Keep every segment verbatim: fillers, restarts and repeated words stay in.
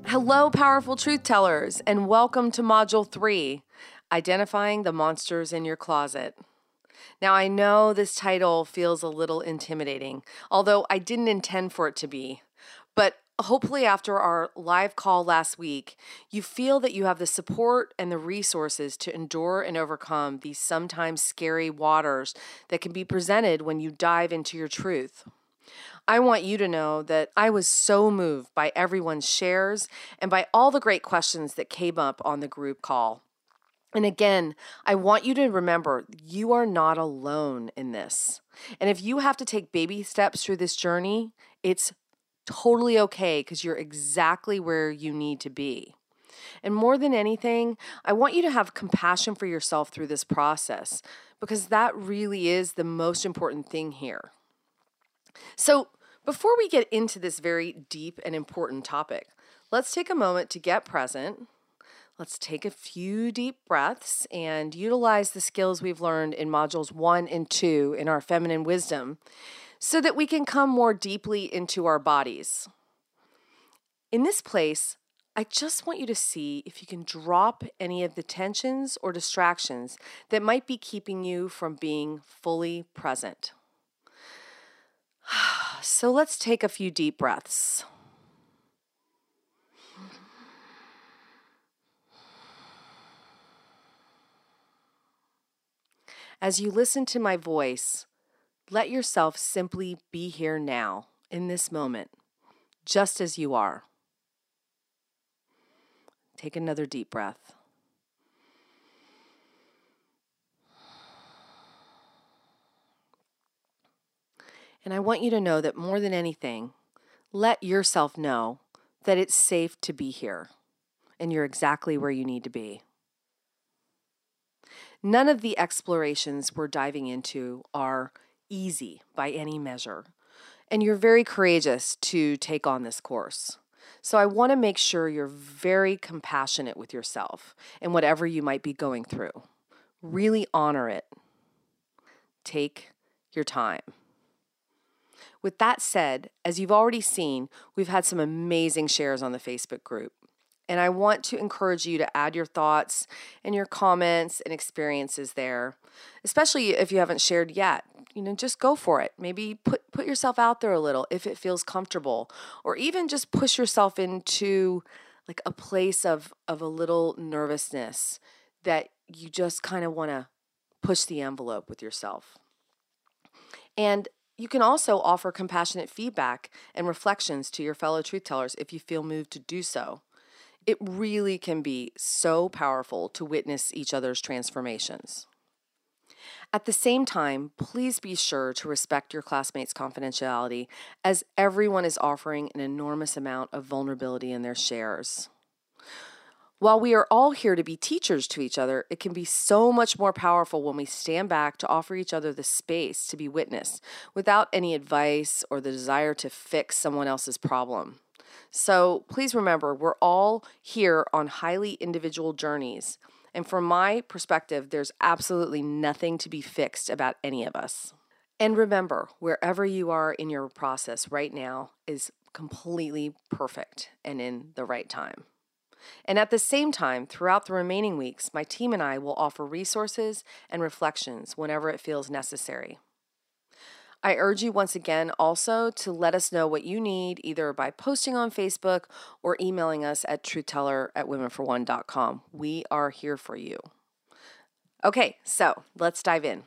Hello, powerful truth tellers, and welcome to Module three, Identifying the Monsters in Your Closet. Now, I know this title feels a little intimidating, although I didn't intend for it to be. But hopefully after our live call last week, you feel that you have the support and the resources to endure and overcome these sometimes scary waters that can be presented when you dive into your truth. I want you to know that I was so moved by everyone's shares and by all the great questions that came up on the group call. And again, I want you to remember you are not alone in this. And if you have to take baby steps through this journey, it's totally okay because you're exactly where you need to be. And more than anything, I want you to have compassion for yourself through this process because that really is the most important thing here. So, before we get into this very deep and important topic, let's take a moment to get present. Let's take a few deep breaths and utilize the skills we've learned in modules one and two in our feminine wisdom so that we can come more deeply into our bodies. In this place, I just want you to see if you can drop any of the tensions or distractions that might be keeping you from being fully present. So let's take a few deep breaths. As you listen to my voice, let yourself simply be here now, in this moment, just as you are. Take another deep breath. And I want you to know that more than anything, let yourself know that it's safe to be here and you're exactly where you need to be. None of the explorations we're diving into are easy by any measure, and you're very courageous to take on this course. So I want to make sure you're very compassionate with yourself and whatever you might be going through. Really honor it. Take your time. With that said, as you've already seen, we've had some amazing shares on the Facebook group. And I want to encourage you to add your thoughts and your comments and experiences there, especially if you haven't shared yet. You know, just go for it. Maybe put, put yourself out there a little if it feels comfortable, or even just push yourself into like a place of, of a little nervousness that you just kind of want to push the envelope with yourself. And you can also offer compassionate feedback and reflections to your fellow truth tellers if you feel moved to do so. It really can be so powerful to witness each other's transformations. At the same time, please be sure to respect your classmates' confidentiality, as everyone is offering an enormous amount of vulnerability in their shares. While we are all here to be teachers to each other, it can be so much more powerful when we stand back to offer each other the space to be witnessed without any advice or the desire to fix someone else's problem. So please remember, we're all here on highly individual journeys. And from my perspective, there's absolutely nothing to be fixed about any of us. And remember, wherever you are in your process right now is completely perfect and in the right time. And at the same time, throughout the remaining weeks, my team and I will offer resources and reflections whenever it feels necessary. I urge you once again also to let us know what you need either by posting on Facebook or emailing us at truthteller at women for one dot com. We are here for you. Okay, so let's dive in.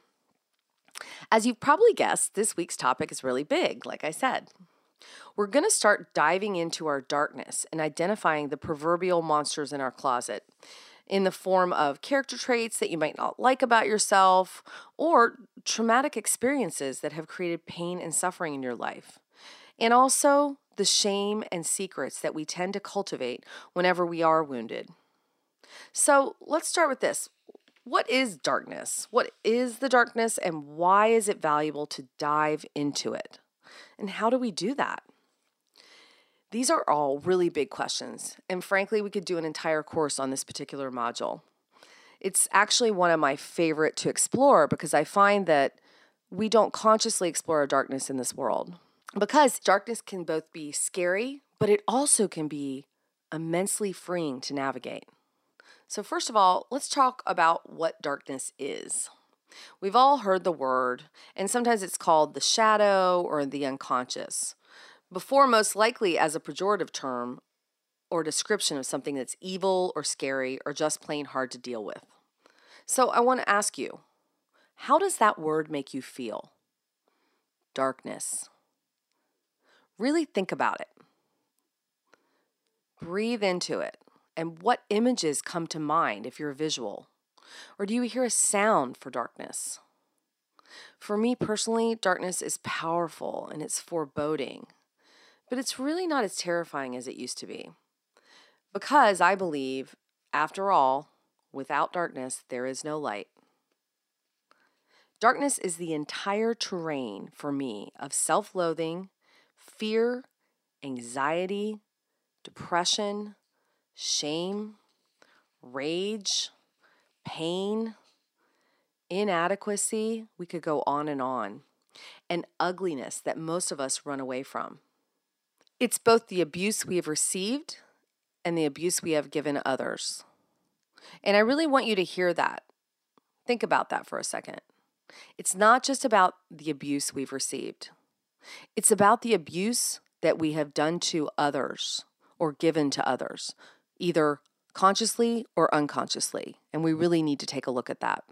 As you've probably guessed, this week's topic is really big, like I said. We're going to start diving into our darkness and identifying the proverbial monsters in our closet in the form of character traits that you might not like about yourself or traumatic experiences that have created pain and suffering in your life. And also the shame and secrets that we tend to cultivate whenever we are wounded. So let's start with this. What is darkness? What is the darkness and why is it valuable to dive into it? And how do we do that? These are all really big questions, and frankly, we could do an entire course on this particular module. It's actually one of my favorite to explore because I find that we don't consciously explore our darkness in this world. Because darkness can both be scary, but it also can be immensely freeing to navigate. So first of all, let's talk about what darkness is. We've all heard the word, and sometimes it's called the shadow or the unconscious. Before, most likely as a pejorative term or description of something that's evil or scary or just plain hard to deal with. So I want to ask you, how does that word make you feel? Darkness. Really think about it. Breathe into it. And what images come to mind if you're visual? Or do you hear a sound for darkness? For me personally, darkness is powerful and it's foreboding, but it's really not as terrifying as it used to be. Because I believe, after all, without darkness, there is no light. Darkness is the entire terrain for me of self-loathing, fear, anxiety, depression, shame, rage, pain, inadequacy. We could go on and on. And ugliness that most of us run away from. It's both the abuse we have received and the abuse we have given others. And I really want you to hear that. Think about that for a second. It's not just about the abuse we've received. It's about the abuse that we have done to others or given to others, either consciously or unconsciously. And we really need to take a look at that.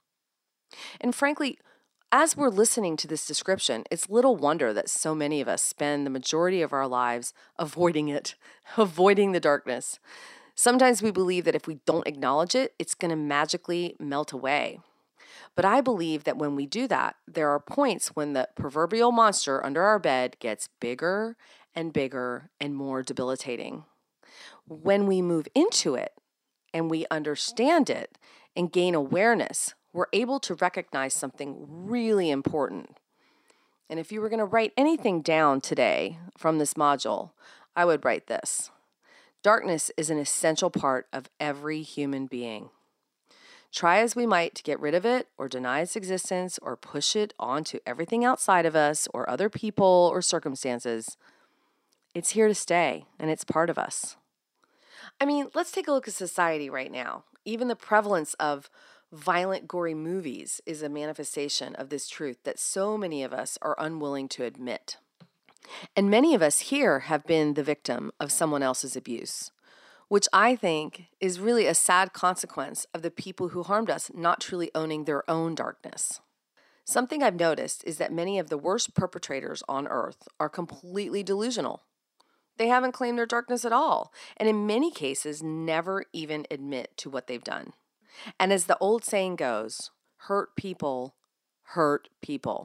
And frankly, as we're listening to this description, it's little wonder that so many of us spend the majority of our lives avoiding it, avoiding the darkness. Sometimes we believe that if we don't acknowledge it, it's going to magically melt away. But I believe that when we do that, there are points when the proverbial monster under our bed gets bigger and bigger and more debilitating. When we move into it and we understand it and gain awareness, we're able to recognize something really important. And if you were going to write anything down today from this module, I would write this. Darkness is an essential part of every human being. Try as we might to get rid of it or deny its existence or push it onto everything outside of us or other people or circumstances, it's here to stay and it's part of us. I mean, let's take a look at society right now. Even the prevalence of violent, gory movies is a manifestation of this truth that so many of us are unwilling to admit. And many of us here have been the victim of someone else's abuse, which I think is really a sad consequence of the people who harmed us not truly owning their own darkness. Something I've noticed is that many of the worst perpetrators on earth are completely delusional. They haven't claimed their darkness at all, and in many cases never even admit to what they've done. And as the old saying goes, hurt people hurt people.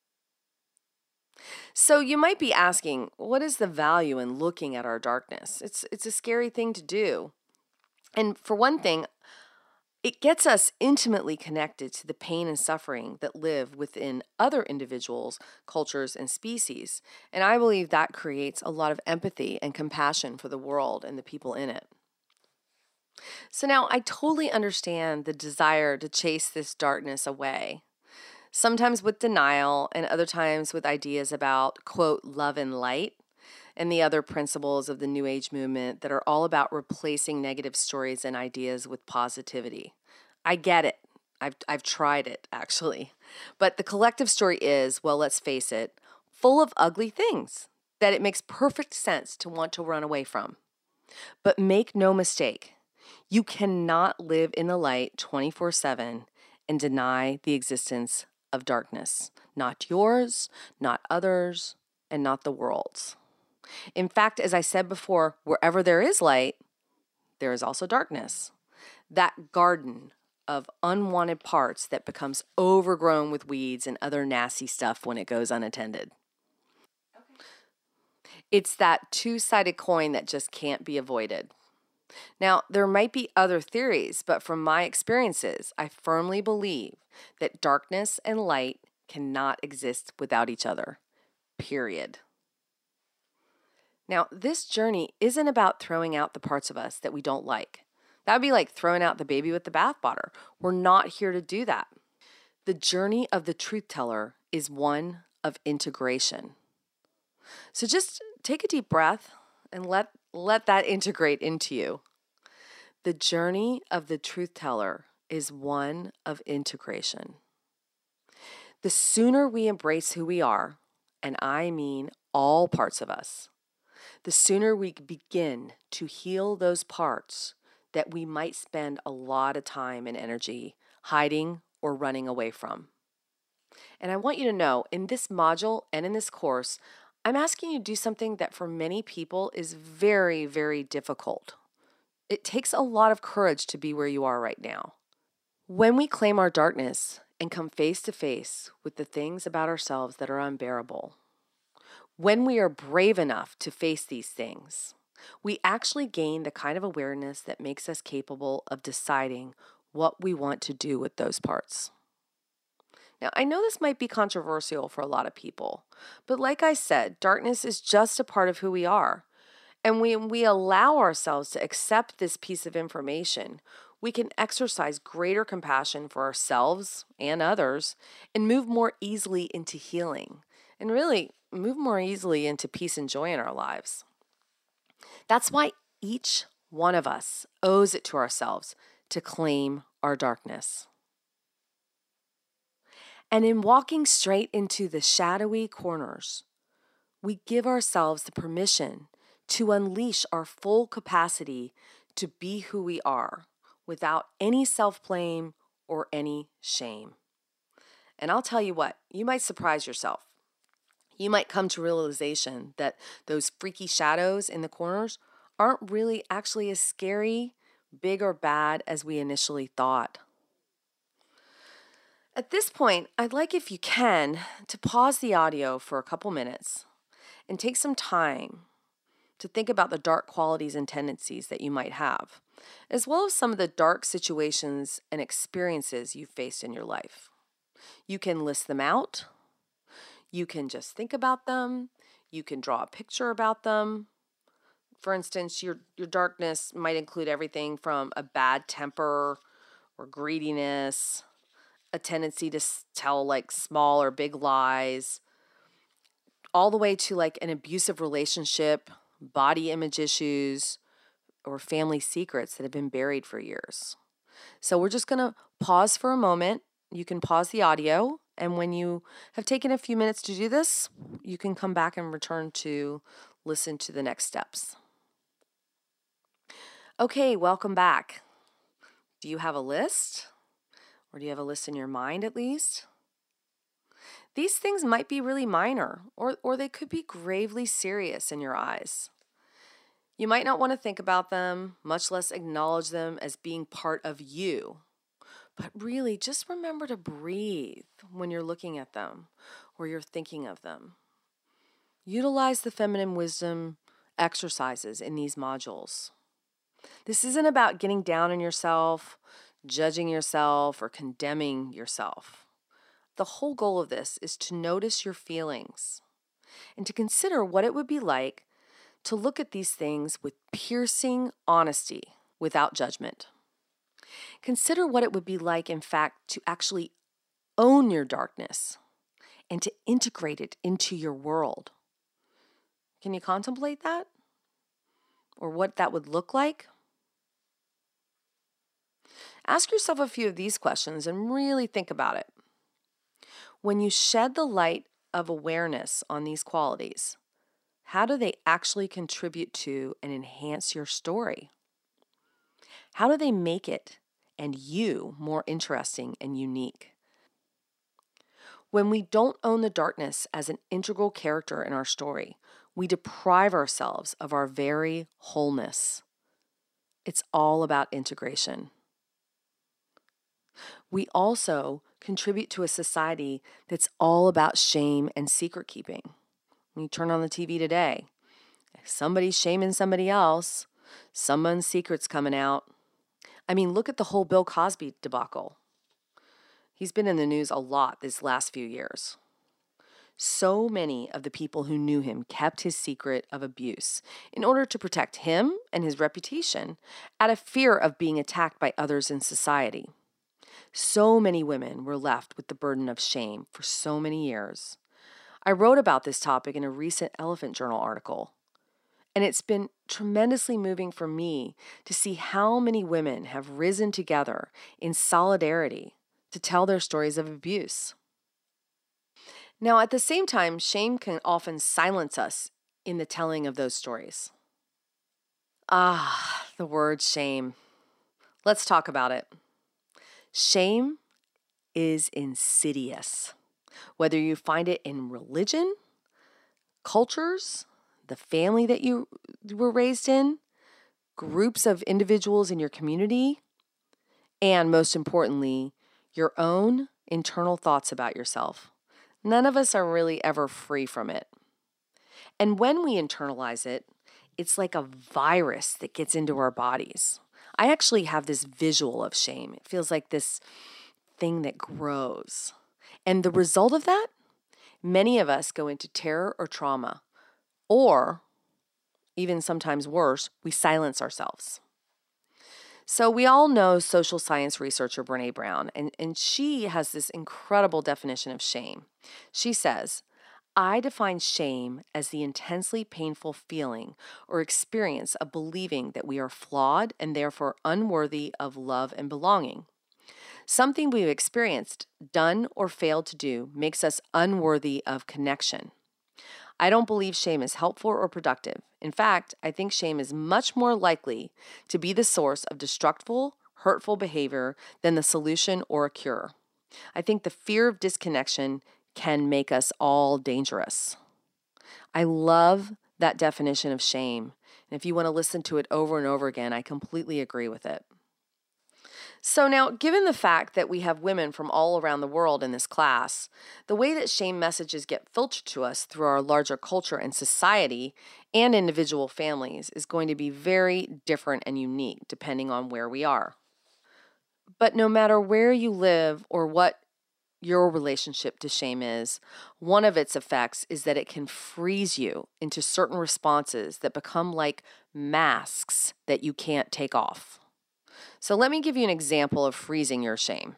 So you might be asking, what is the value in looking at our darkness? It's it's a scary thing to do. And for one thing, it gets us intimately connected to the pain and suffering that live within other individuals, cultures, and species. And I believe that creates a lot of empathy and compassion for the world and the people in it. So now I totally understand the desire to chase this darkness away, sometimes with denial and other times with ideas about, quote, love and light and the other principles of the New Age movement that are all about replacing negative stories and ideas with positivity. I get it. I've, I've tried it, actually. But the collective story is, well, let's face it, full of ugly things that it makes perfect sense to want to run away from. But make no mistake, you cannot live in the light twenty-four seven and deny the existence of darkness. Not yours, not others, and not the world's. In fact, as I said before, wherever there is light, there is also darkness. That garden of unwanted parts that becomes overgrown with weeds and other nasty stuff when it goes unattended. Okay. It's that two-sided coin that just can't be avoided. Now, there might be other theories, but from my experiences, I firmly believe that darkness and light cannot exist without each other, period. Now, this journey isn't about throwing out the parts of us that we don't like. That would be like throwing out the baby with the bathwater. We're not here to do that. The journey of the truth teller is one of integration. So just take a deep breath and let, let that integrate into you. The journey of the truth teller is one of integration. The sooner we embrace who we are, and I mean all parts of us, the sooner we begin to heal those parts that we might spend a lot of time and energy hiding or running away from. And I want you to know, in this module and in this course, I'm asking you to do something that for many people is very, very difficult. It takes a lot of courage to be where you are right now. When we claim our darkness and come face to face with the things about ourselves that are unbearable, when we are brave enough to face these things, we actually gain the kind of awareness that makes us capable of deciding what we want to do with those parts. Now, I know this might be controversial for a lot of people, but like I said, darkness is just a part of who we are. And when we allow ourselves to accept this piece of information, we can exercise greater compassion for ourselves and others and move more easily into healing and really move more easily into peace and joy in our lives. That's why each one of us owes it to ourselves to claim our darkness. And in walking straight into the shadowy corners, we give ourselves the permission to unleash our full capacity to be who we are without any self-blame or any shame. And I'll tell you what, you might surprise yourself. You might come to realization that those freaky shadows in the corners aren't really actually as scary, big, or bad as we initially thought. At this point, I'd like, if you can, to pause the audio for a couple minutes and take some time to think about the dark qualities and tendencies that you might have, as well as some of the dark situations and experiences you've faced in your life. You can list them out. You can just think about them. You can draw a picture about them. For instance, your, your darkness might include everything from a bad temper or greediness, a tendency to tell like small or big lies, all the way to like an abusive relationship, body image issues, or family secrets that have been buried for years. So we're just going to pause for a moment. You can pause the audio, and when you have taken a few minutes to do this, you can come back and return to listen to the next steps. Okay, welcome back. Do you have a list? Or do you have a list in your mind at least? These things might be really minor, or, or they could be gravely serious in your eyes. You might not want to think about them, much less acknowledge them as being part of you. But really, just remember to breathe when you're looking at them or you're thinking of them. Utilize the feminine wisdom exercises in these modules. This isn't about getting down on yourself, judging yourself, or condemning yourself. The whole goal of this is to notice your feelings and to consider what it would be like to look at these things with piercing honesty without judgment. Consider what it would be like, in fact, to actually own your darkness and to integrate it into your world. Can you contemplate that? Or what that would look like? Ask yourself a few of these questions and really think about it. When you shed the light of awareness on these qualities, how do they actually contribute to and enhance your story? How do they make it and you more interesting and unique? When we don't own the darkness as an integral character in our story, we deprive ourselves of our very wholeness. It's all about integration. We also contribute to a society that's all about shame and secret keeping. When you turn on the T V today, somebody's shaming somebody else, someone's secret's coming out. I mean, look at the whole Bill Cosby debacle. He's been in the news a lot this last few years. So many of the people who knew him kept his secret of abuse in order to protect him and his reputation out of fear of being attacked by others in society. So many women were left with the burden of shame for so many years. I wrote about this topic in a recent Elephant Journal article. And it's been tremendously moving for me to see how many women have risen together in solidarity to tell their stories of abuse. Now, at the same time, shame can often silence us in the telling of those stories. Ah, the word shame. Let's talk about it. Shame is insidious. Whether you find it in religion, cultures, the family that you were raised in, groups of individuals in your community, and most importantly, your own internal thoughts about yourself. None of us are really ever free from it. And when we internalize it, it's like a virus that gets into our bodies. I actually have this visual of shame. It feels like this thing that grows. And the result of that, many of us go into terror or trauma, or even sometimes worse, we silence ourselves. So we all know social science researcher Brené Brown, and, and she has this incredible definition of shame. She says, I define shame as the intensely painful feeling or experience of believing that we are flawed and therefore unworthy of love and belonging. Something we've experienced, done, or failed to do makes us unworthy of connection. I don't believe shame is helpful or productive. In fact, I think shame is much more likely to be the source of destructive, hurtful behavior than the solution or a cure. I think the fear of disconnection can make us all dangerous. I love that definition of shame. And if you want to listen to it over and over again, I completely agree with it. So now, given the fact that we have women from all around the world in this class, the way that shame messages get filtered to us through our larger culture and society and individual families is going to be very different and unique depending on where we are. But no matter where you live or what your relationship to shame is, one of its effects is that it can freeze you into certain responses that become like masks that you can't take off. So let me give you an example of freezing your shame.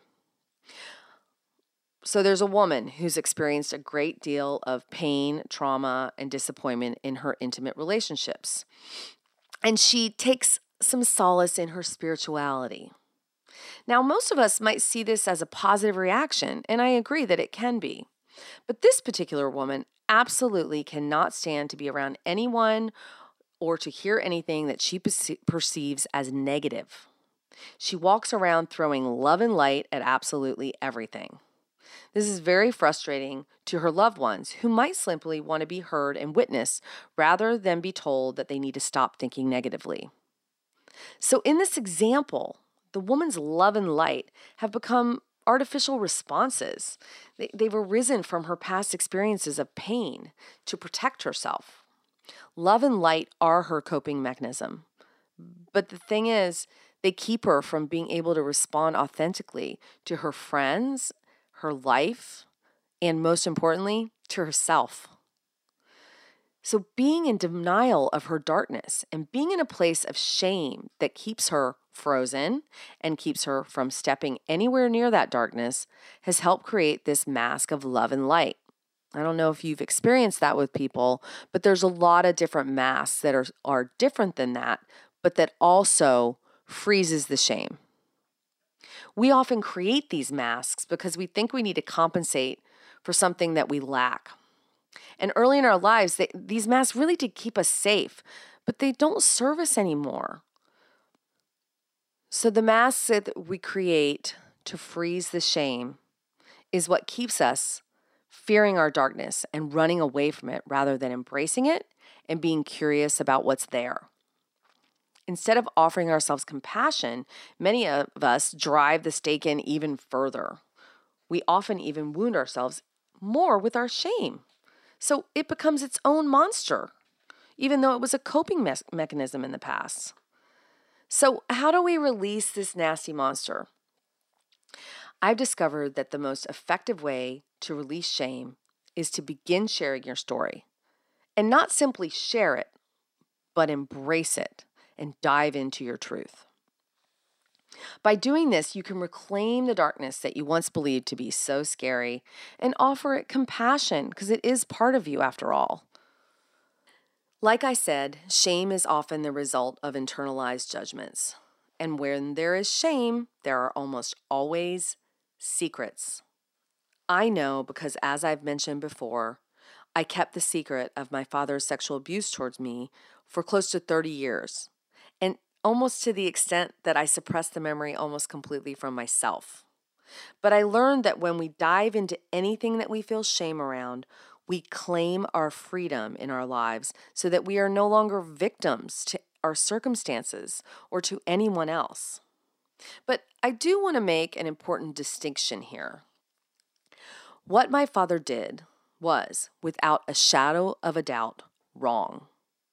So there's a woman who's experienced a great deal of pain, trauma, and disappointment in her intimate relationships. And she takes some solace in her spirituality. Now, most of us might see this as a positive reaction, and I agree that it can be. But this particular woman absolutely cannot stand to be around anyone or to hear anything that she perce- perceives as negative. She walks around throwing love and light at absolutely everything. This is very frustrating to her loved ones who might simply want to be heard and witnessed rather than be told that they need to stop thinking negatively. So in this example, the woman's love and light have become artificial responses. They, they've arisen from her past experiences of pain to protect herself. Love and light are her coping mechanism. But the thing is, they keep her from being able to respond authentically to her friends, her life, and most importantly, to herself. So being in denial of her darkness and being in a place of shame that keeps her frozen and keeps her from stepping anywhere near that darkness has helped create this mask of love and light. I don't know if you've experienced that with people, but there's a lot of different masks that are, are different than that, but that also freezes the shame. We often create these masks because we think we need to compensate for something that we lack. And early in our lives, they, these masks really did keep us safe, but they don't serve us anymore. So the masks that we create to freeze the shame is what keeps us fearing our darkness and running away from it rather than embracing it and being curious about what's there. Instead of offering ourselves compassion, many of us drive the stake in even further. We often even wound ourselves more with our shame. So it becomes its own monster, even though it was a coping me- mechanism in the past. So how do we release this nasty monster? I've discovered that the most effective way to release shame is to begin sharing your story. And not simply share it, but embrace it and dive into your truth. By doing this, you can reclaim the darkness that you once believed to be so scary and offer it compassion because it is part of you after all. Like I said, shame is often the result of internalized judgments. And when there is shame, there are almost always secrets. I know because, as I've mentioned before, I kept the secret of my father's sexual abuse towards me for close to thirty years, and almost to the extent that I suppressed the memory almost completely from myself. But I learned that when we dive into anything that we feel shame around, we claim our freedom in our lives so that we are no longer victims to our circumstances or to anyone else. But I do want to make an important distinction here. What my father did was, without a shadow of a doubt, wrong.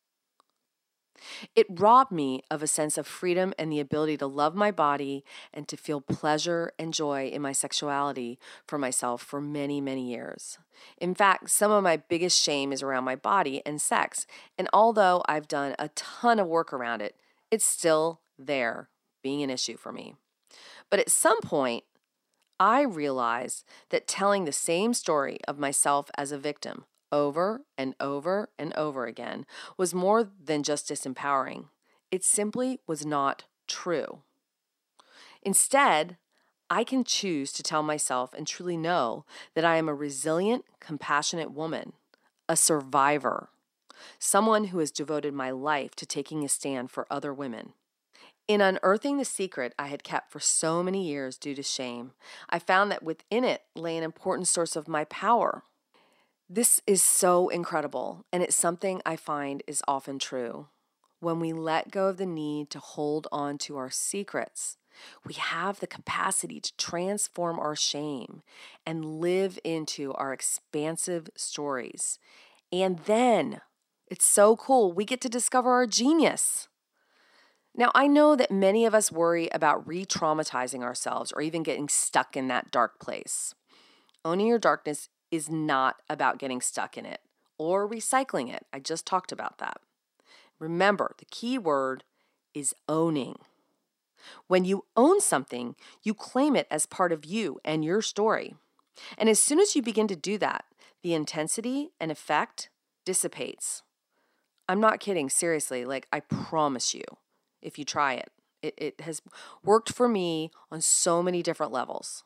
It robbed me of a sense of freedom and the ability to love my body and to feel pleasure and joy in my sexuality for myself for many, many years. In fact, some of my biggest shame is around my body and sex, and although I've done a ton of work around it, it's still there, being an issue for me. But at some point, I realized that telling the same story of myself as a victim over and over and over again was more than just disempowering. It simply was not true. Instead, I can choose to tell myself and truly know that I am a resilient, compassionate woman, a survivor, someone who has devoted my life to taking a stand for other women. In unearthing the secret I had kept for so many years due to shame, I found that within it lay an important source of my power. This is so incredible, and it's something I find is often true. When we let go of the need to hold on to our secrets, we have the capacity to transform our shame and live into our expansive stories. And then, it's so cool, we get to discover our genius. Now, I know that many of us worry about re-traumatizing ourselves or even getting stuck in that dark place. Owning your darkness is not about getting stuck in it or recycling it. I just talked about that. Remember, the key word is owning. When you own something, you claim it as part of you and your story. And as soon as you begin to do that, the intensity and effect dissipates. I'm not kidding, seriously, like I promise you. If you try it. It, it has worked for me on so many different levels.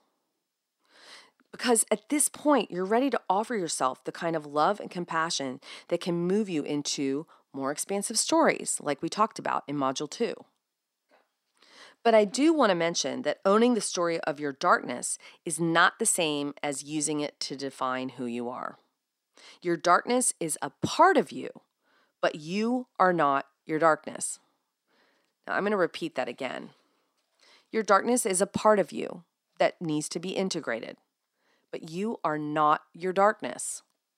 Because at this point, you're ready to offer yourself the kind of love and compassion that can move you into more expansive stories, like we talked about in Module two. But I do want to mention that owning the story of your darkness is not the same as using it to define who you are. Your darkness is a part of you, but you are not your darkness. Now, I'm going to repeat that again. Your darkness is a part of you that needs to be integrated, but you are not your darkness.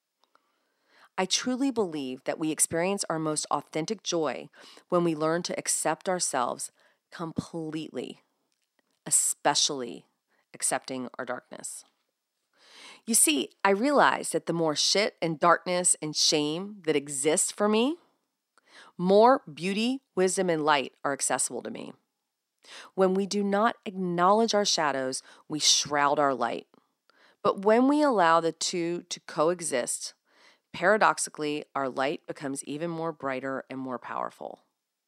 I truly believe that we experience our most authentic joy when we learn to accept ourselves completely, especially accepting our darkness. You see, I realize that the more shit and darkness and shame that exists for me, more beauty, wisdom, and light are accessible to me. When we do not acknowledge our shadows, we shroud our light. But when we allow the two to coexist, paradoxically, our light becomes even more brighter and more powerful.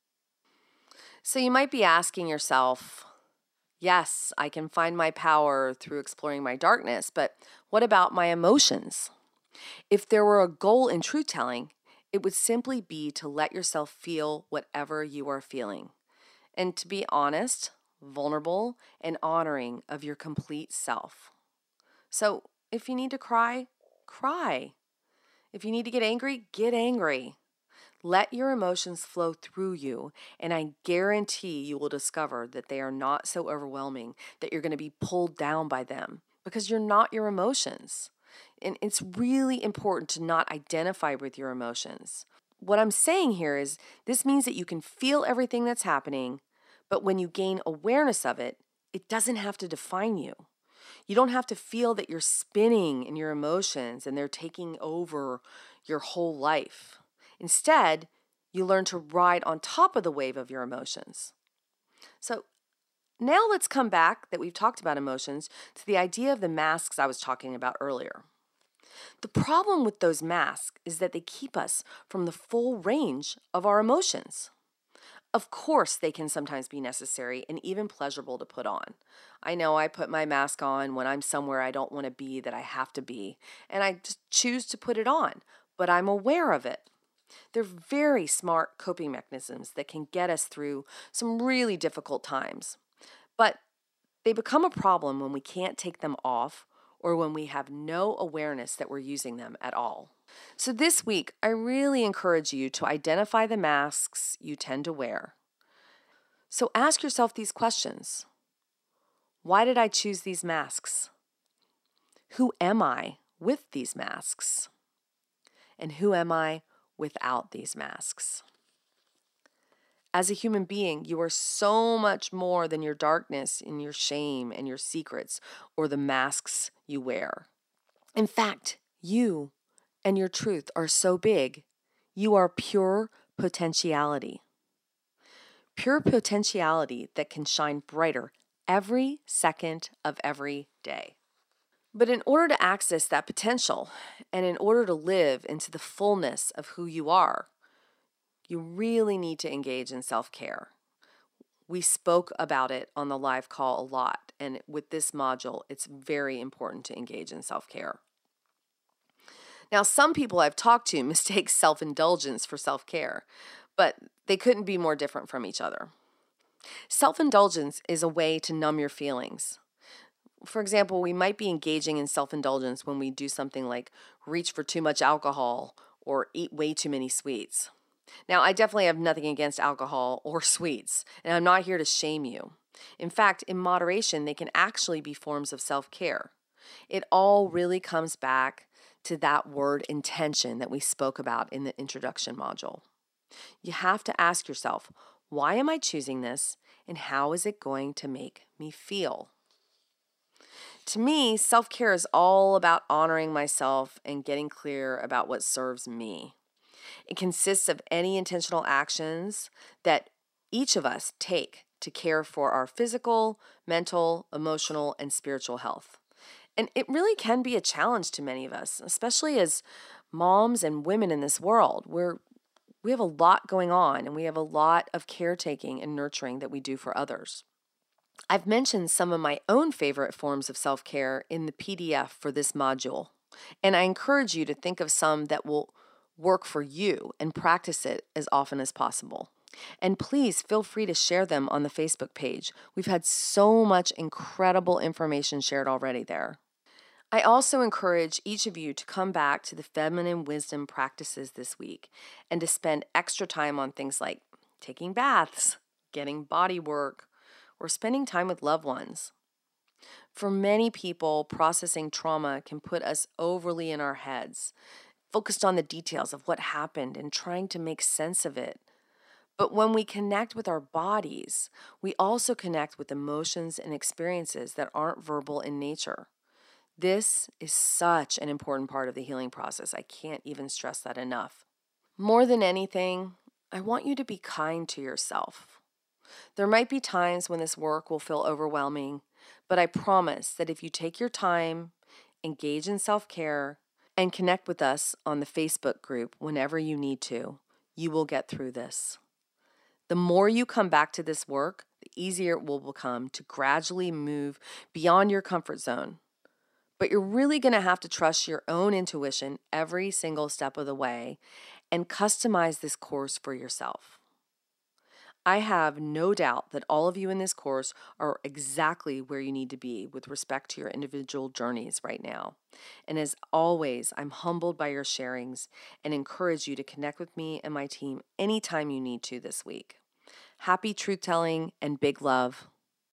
So you might be asking yourself, yes, I can find my power through exploring my darkness, but what about my emotions? If there were a goal in truth-telling, it would simply be to let yourself feel whatever you are feeling, and to be honest, vulnerable, and honoring of your complete self. So if you need to cry, cry. If you need to get angry, get angry. Let your emotions flow through you, and I guarantee you will discover that they are not so overwhelming that you're going to be pulled down by them, because you're not your emotions. And it's really important to not identify with your emotions. What I'm saying here is this means that you can feel everything that's happening, but when you gain awareness of it, it doesn't have to define you. You don't have to feel that you're spinning in your emotions and they're taking over your whole life. Instead, you learn to ride on top of the wave of your emotions. So now let's come back that we've talked about emotions to the idea of the masks I was talking about earlier. The problem with those masks is that they keep us from the full range of our emotions. Of course, they can sometimes be necessary and even pleasurable to put on. I know I put my mask on when I'm somewhere I don't want to be, that I have to be, and I just choose to put it on, but I'm aware of it. They're very smart coping mechanisms that can get us through some really difficult times. But they become a problem when we can't take them off or when we have no awareness that we're using them at all. So this week, I really encourage you to identify the masks you tend to wear. So ask yourself these questions. Why did I choose these masks? Who am I with these masks? And who am I without these masks? As a human being, you are so much more than your darkness and your shame and your secrets or the masks you wear. In fact, you and your truth are so big, you are pure potentiality. Pure potentiality that can shine brighter every second of every day. But in order to access that potential and in order to live into the fullness of who you are, you really need to engage in self-care. We spoke about it on the live call a lot, and with this module, it's very important to engage in self-care. Now, some people I've talked to mistake self-indulgence for self-care, but they couldn't be more different from each other. Self-indulgence is a way to numb your feelings. For example, we might be engaging in self-indulgence when we do something like reach for too much alcohol or eat way too many sweets. Now, I definitely have nothing against alcohol or sweets, and I'm not here to shame you. In fact, in moderation, they can actually be forms of self-care. It all really comes back to that word intention that we spoke about in the introduction module. You have to ask yourself, why am I choosing this, and how is it going to make me feel? To me, self-care is all about honoring myself and getting clear about what serves me. It consists of any intentional actions that each of us take to care for our physical, mental, emotional, and spiritual health. And it really can be a challenge to many of us, especially as moms and women in this world, where we have a lot going on and we have a lot of caretaking and nurturing that we do for others. I've mentioned some of my own favorite forms of self-care in the P D F for this module, and I encourage you to think of some that will work for you and practice it as often as possible. And please feel free to share them on the Facebook page. We've had so much incredible information shared already there. I also encourage each of you to come back to the feminine wisdom practices this week and to spend extra time on things like taking baths, getting body work, or spending time with loved ones. For many people, processing trauma can put us overly in our heads, focused on the details of what happened and trying to make sense of it. But when we connect with our bodies, we also connect with emotions and experiences that aren't verbal in nature. This is such an important part of the healing process. I can't even stress that enough. More than anything, I want you to be kind to yourself. There might be times when this work will feel overwhelming, but I promise that if you take your time, engage in self-care, and connect with us on the Facebook group whenever you need to, you will get through this. The more you come back to this work, the easier it will become to gradually move beyond your comfort zone. But you're really going to have to trust your own intuition every single step of the way and customize this course for yourself. I have no doubt that all of you in this course are exactly where you need to be with respect to your individual journeys right now. And as always, I'm humbled by your sharings and encourage you to connect with me and my team anytime you need to this week. Happy truth telling and big love.